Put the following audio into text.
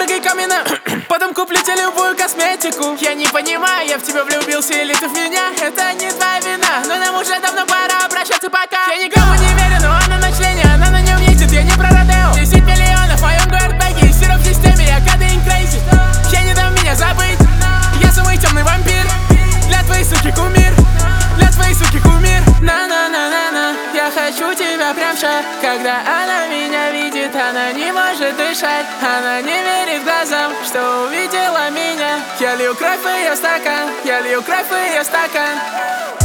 прыгай ко мне на потом куплю тебе любую косметику. Я не понимаю, я в тебя влюбился или ты в меня. Это не твоя вина, но нам уже давно пора прощаться, пока. Я никому не верю, но она на члене, она на нем ездит, я не про Родео. 10 миллионов в моем гардбэге, сироп в системе, я кадын крейзи. Я не дам меня забыть, я самый темный вампир. Для твоей суки кумир, для твоей суки кумир. На-на-на-на-на, я хочу тебя прям сейчас. Когда она меня видит, она не может дышать. Она не верит глазам, что увидела меня. Я лью кровь в ее стакан, я лью кровь в ее стакан.